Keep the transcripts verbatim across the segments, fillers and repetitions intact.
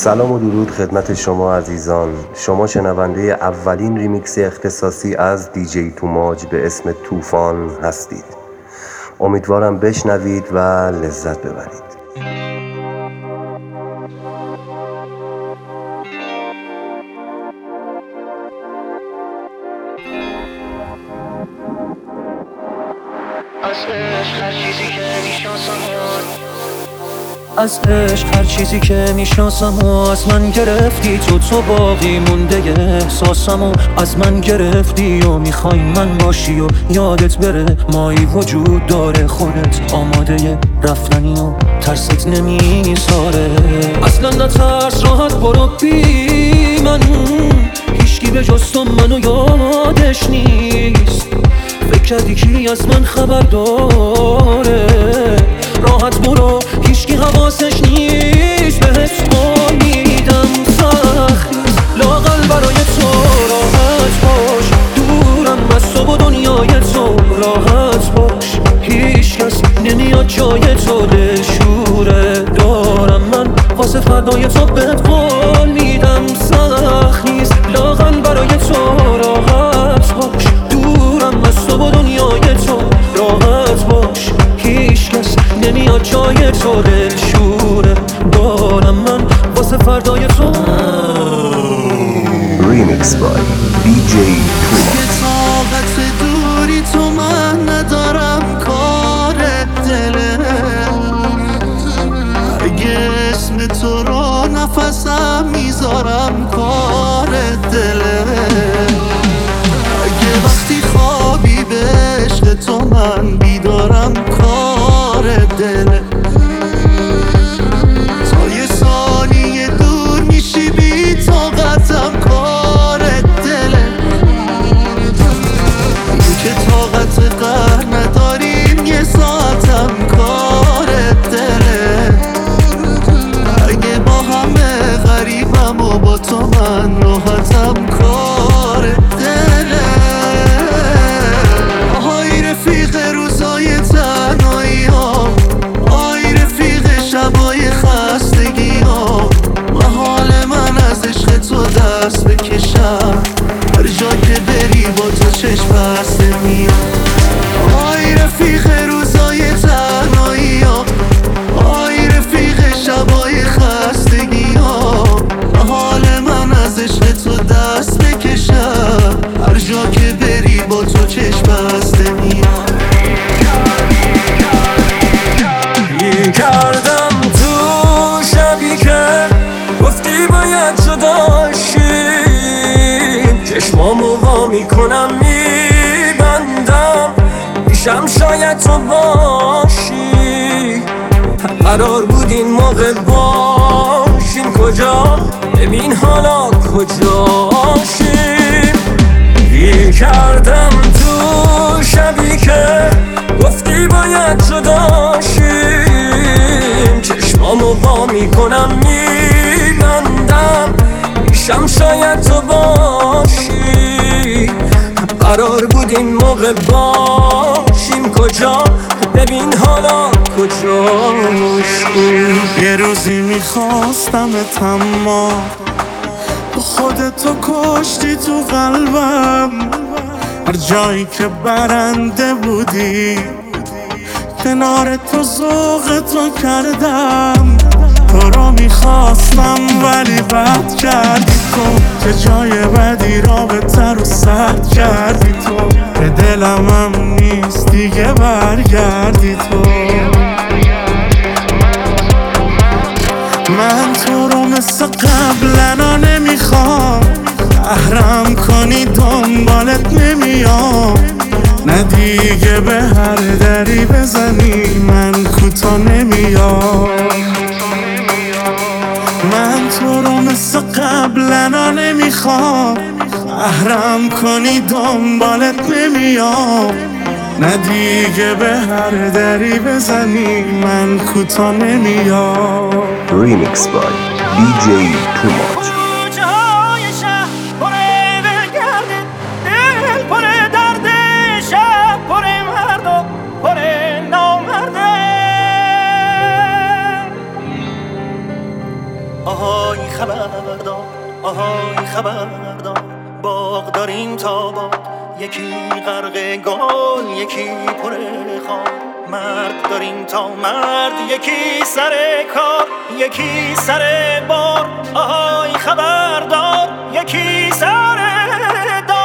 سلام و درود خدمت شما عزیزان. شما شنونده اولین ریمیکس اختصاصی از دیجی توماج به اسم طوفان هستید. امیدوارم بشنوید و لذت ببرید. از عشق هر چیزی که میشناسم و از من گرفتی تو تو باقی مونده احساسم و از من گرفتی و میخوای من باشی و یادت بره مایی وجود داره خودت آماده رفتنی و ترست نمیساره اصلا نترس راحت برو بی من هیچکی به جز تو منو یادش نیست فکر کردی کی از من خبر داره راحت برو هیچکی حواسش نیست بهت قول میدم سخت نیست لااقل برای تو راحت باش دورم از تو و دنیای تو راحت باش هیچ کس نمیاد جای تو دلشوره دارم من واسه فردای تو بهت قول میدم سخت نیست لااقل برای تو راحت باش دورم از تو و دنیای تو راحت باش هیچ کس نمیاد جای تو دلشوره دارم من واسه فردای تو ریمیکس بای دیجی توماج. طاقت دوری تو من ندارم کار دله اگه اسم تو رو نفسم میذارم کار دله اگه وقتی خوابی به عشق تو من بیدارم کار دله تا یه ثانیه دور میشی بی طاقتم کار دله این که طاقت قهر نداریم یه ساعتم کار دله اگه با همه غریبم و با تو من راحتم کار دله آهای رفیق روزای تنهایی ها آهای رفیق شبای خستگی ها محال من از عشق تو دست بکشم هر جا که بری با تو چشم بسته میام آهای رفیق روزای تنهایی ها آهای رفیق شبای خستگی ها محال من از عشق تو دست بکشم هر جا که بری با تو چشم بسته میام گیر کردم تو شبی که گفتی باید جدا شیم چشمامو وا میکنم میبندم پیشم شاید تو باشی قرار بود این موقع باشیم کجا ببین حالا کجاشیم گیر کردم تو شبی که گفتی باید جدا شیم چشمامو وا میکنم میبندم پیشم شاید تو باشی قرار بود این موقع باشیم کجا ببین حالا کجاشیم یه روزی میخواستم اما تو خودتو کشتی تو قلبم هر جایی که برنده بودی کنار تو ذوق تو کردم تو رو میخواستم ولی بد کردی تو که جای بدی رابطه رو سرد کردی تو به دلم هم نیست دیگه برگردی تو من تو رو مثل قبلنا نمیخوام احرام کنی دنبالت نمیام نه دیگه به هر دری بزنی من کوتا نمیام من تو رو مثل قبلنا نمیخوام احرام کنی دنبالت نمیام نه دیگه به هر دری بزنی من کوتا نمیام ریمیکس بای دیجی توماج. آهای آهای خبردار باغ داریم تا باد، یکی غرق گل یکی پر خار. مرد داریم تا مرد، یکی سر کار یکی سر بار. آهای خبردار یکی سر دار.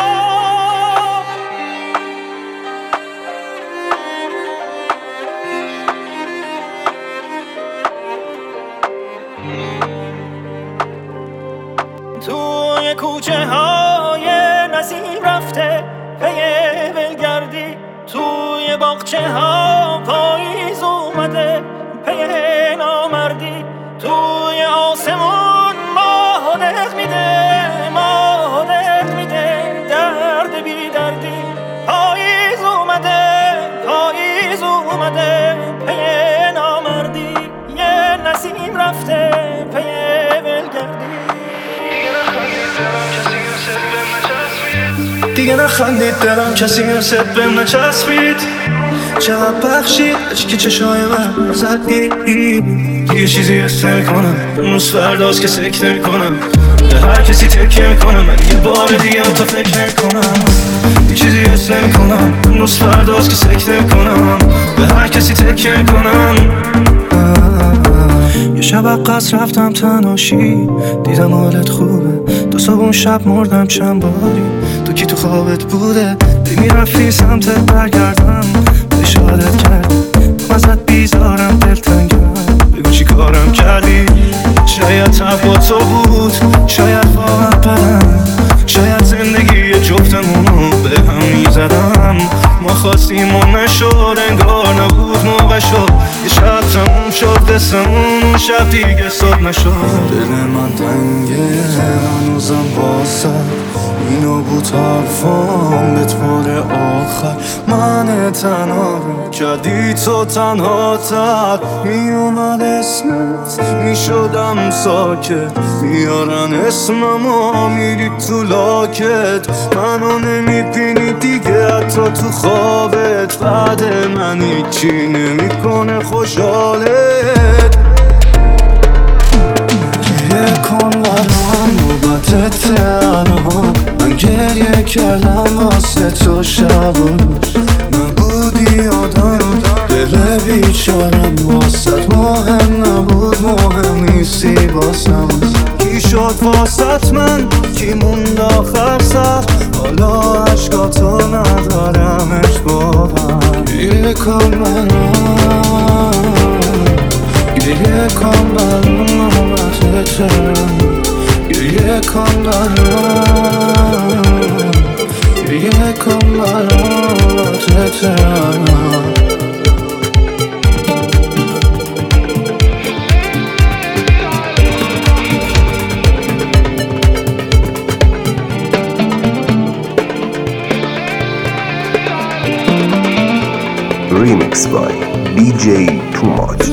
توی کوچه های نسیم رفته پی ولگردی، توی باغچه ها پاییز اومده پی نامردی. توی آسمون ماه دق میده ماه دق میده درد بی دردی. پاییز اومده پاییز اومده پی نامردی. یه نسیم رفته پی ولگردی. دیگه نخندید دلم کسی مثل بهم نچسبید. چقدر بخشید که چشای من زدی. دیگه چیزی حس نمی‌کنم، اون روز فرداست که سکت نمی‌کنم. به هر کسی تکیه می‌کنم، من یه بار دیگه تو فکر نمی‌کنم. دیگه چیزی حس نمی‌کنم، اون روز فرداست که سکت نمی‌کنم. به هر کسی تکیه می‌کنم. یه شب قصر رفتم تناشی، دیدم حالت خوبه. دو صبح اون شب مردم چند باری، تو کی تو خوابت بوده؟ میرفتی سمتت برگردم، اشارت کردی ازت بیزارم دلتنگم. بگو چی کارم کردی؟ شاید تب با تو بود، شاید واقعا بدم، شاید زندگی جفتمونو به هم میزدم. ما خواستیم و نشد، انگار نبود موقع شد. یه شب تموم شد قصمون، اون شب دیگه صبح نشد. دل من تنگه هنوزم واسه اینو بود حرفام به طور آخر. من تنها رو کردی تو تنها تر. میومد اسمت میشدم ساکت، میارن اسممو میری تو لاکت. منو نمیبینی دیگه حتی تو خوابت، بعد من هیچی نمیکنه خوشحالت. گریه کن برام نوبت تنها، من گریه کردم واسه تو شب و روز. نبودی آدم دل بیچارم، واسط مهم نبود مهم نیستی باسم. کی شد واسط من کی موند آخر سر، حالا عشقاتو ندارمش باور. گریه کن برام گریه کن برام نوبت تنها. گریه کن برام گریه کن برام تنها. Remix by دی جی Too Much.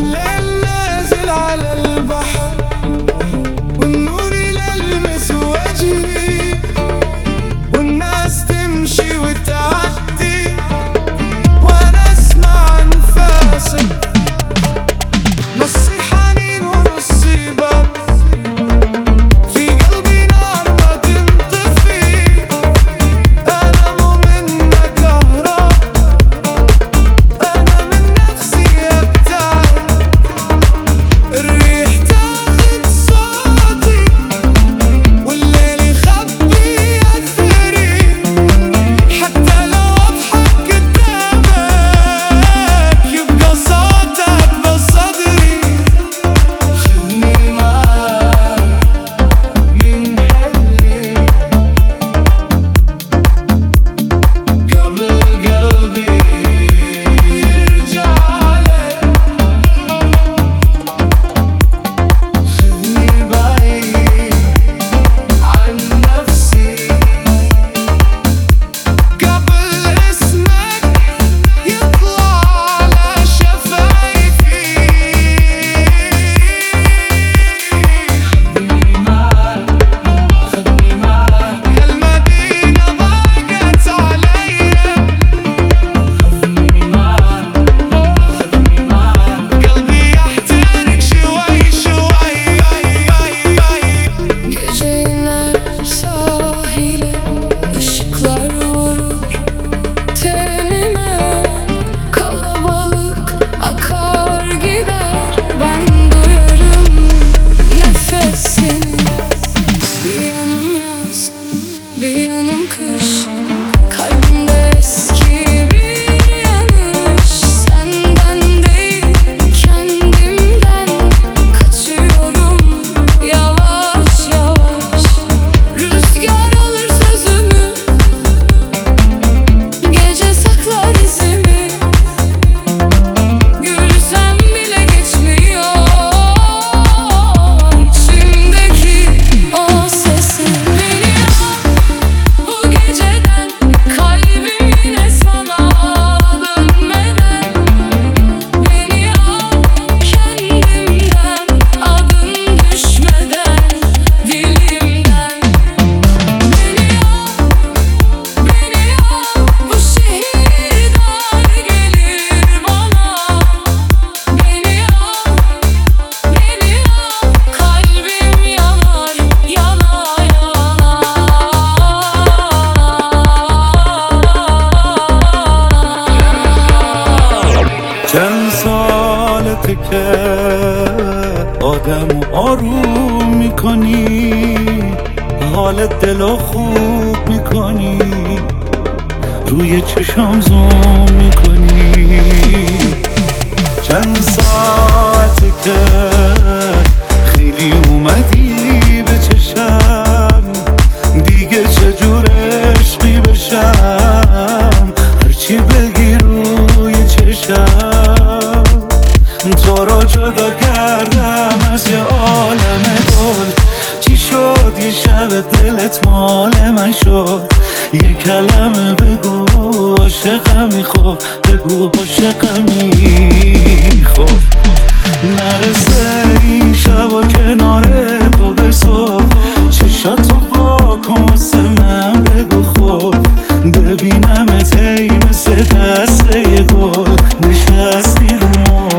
حال دلو خوب میکنی، روی چشام زوم میکنی. چند ساعته که خیلی اومدی به چشم، دیگه چجور عشقی بشم، هرچی بگی روی چشم. تو رو جدا کردم از یه عالم گل، چی شد یه شب دلت مال من شد؟ یه کلمه بگو عاشقمی، خب بگو عاشقمی، خب نرسه این شب و کنار تو به صبح، چشاتو واکن واسه من بگو خب، ببینمت ای مثل دسته گل نشستی رو ما.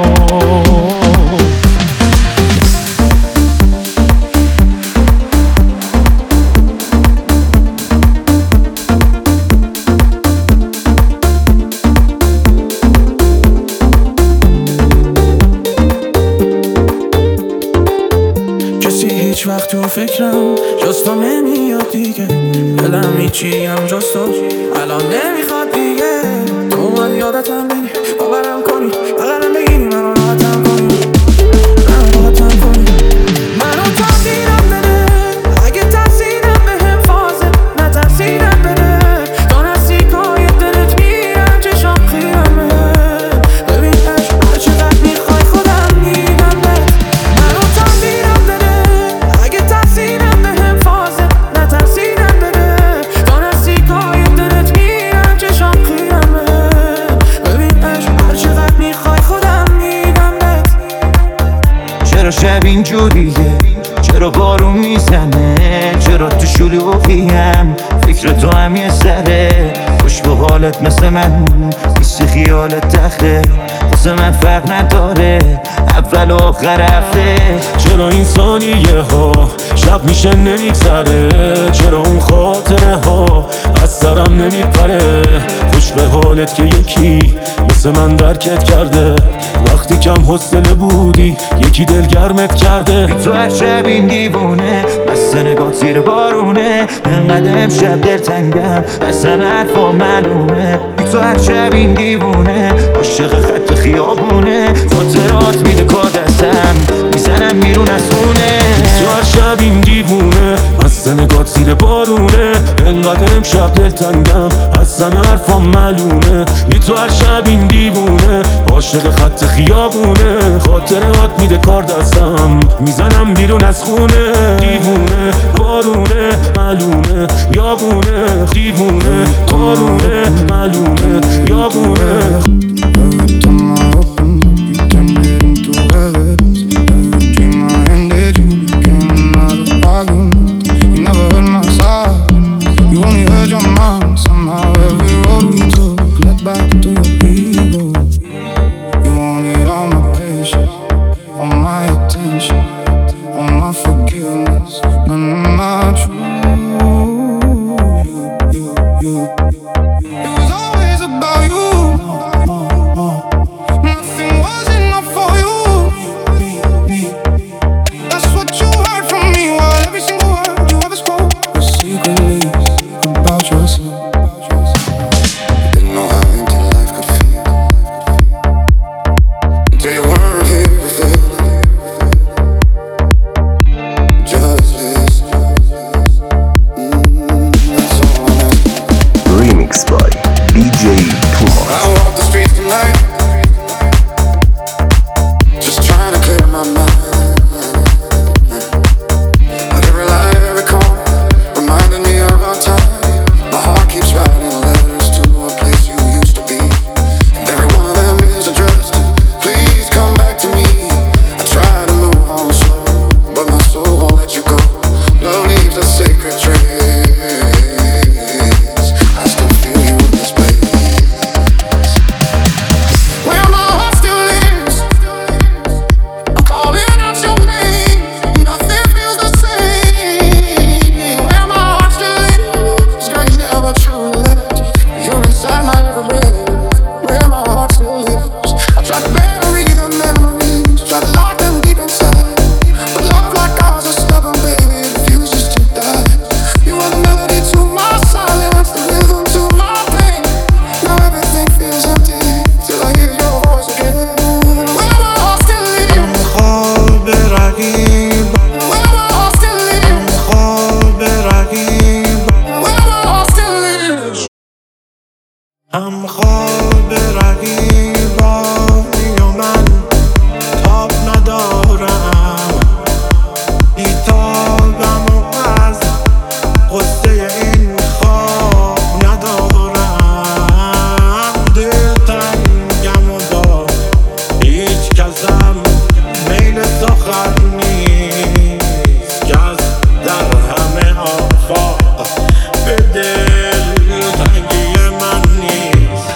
هیچ وقت تو فکرم جز تو نمیاد دیگه، دلم هیچی هم جز تو الان نمیخواد دیگه. تو اومد یادتم بگی باورم کنی، بغلم بگیری منو راحتم کنی، منو راحتم کنی، منو تاثیرم بده. اگه تاثیرم به هم فازه نه تاثیرم بده، تو نزدیکای دلت میرم چشام خیرمه. ببین عشق هر چقدر میخوای خودم میدم بهت، منو تاثیرم بده. اگه تاثیرم به هم فازه نه تاثیرم بده، تو نزدیکای دلت میرم چشام خیرمه. ببین عشق هر چقدر میخوای خودم میدم بهت. چرا شب اینجوریه؟ چرا بارون میزنه؟ چرا تو شلوغیم؟ فکر تو هم یه سره، خوش به حالت مثل من نیست، خیالت تخته واسه من فرق نداره اول و آخر هفته. چرا این ثانیه ها شب میشه نمیگذره؟ چرا اون خاطره ها از سرم نمیپره؟ خوش به حالت که یکی مثل من درکت کرده، وقتی کم حوصله بودی یکی دلگرمت کرده. بی تو هر شب این دیوونه بس نگاه زیر بارونه، انقدر امشب دلتنگم اصلا حرفا معلومه. بی تو هر شب این دیوونه عاشق خط خیابونه، خاطرات میده کار دستم میزنم بیرون از خونه. تو هر شب این دیوونه اصلا نگاه زیر بارونه، انقدر امشب دلتنگم اصلا حرفا معلومه. بی تو هر شب این دیوونه عاشق خط خیابونه، خاطرات میده کار دستم میزنم بیرون از خونه. دیوونه بارونه معلومه یابونه، دیوونه بارونه معلومه یابونه. هم خواب رقیبانی و من تاب ندارم، بیتابم و از قصه این خواب ندارم. دلتنگم و با هیچ کسم میل سخن نیست که از در همه آفاق به دلتنگی من نیست.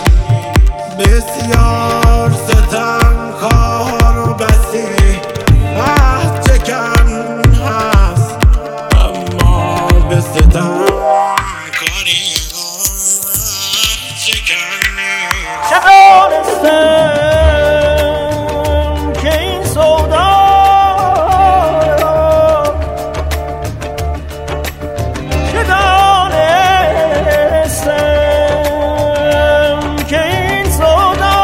بسیار ستمکار و بسی عهد چکن هست، اما به ستمکاری عهد چکن نیست. چه دانستم که این سودا چه دانستم که این سودا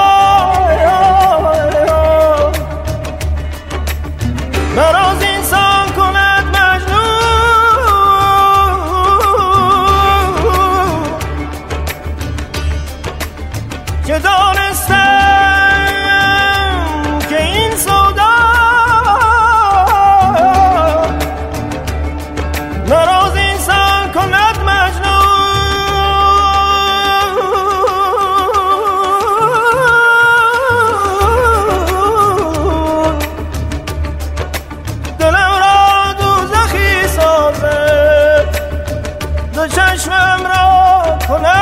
مرا زینسان کند مجنون، چه دانستم که این سودا مرا زینسان کند مجنون. دلم را دوزخی سازد، دو چشمم را کند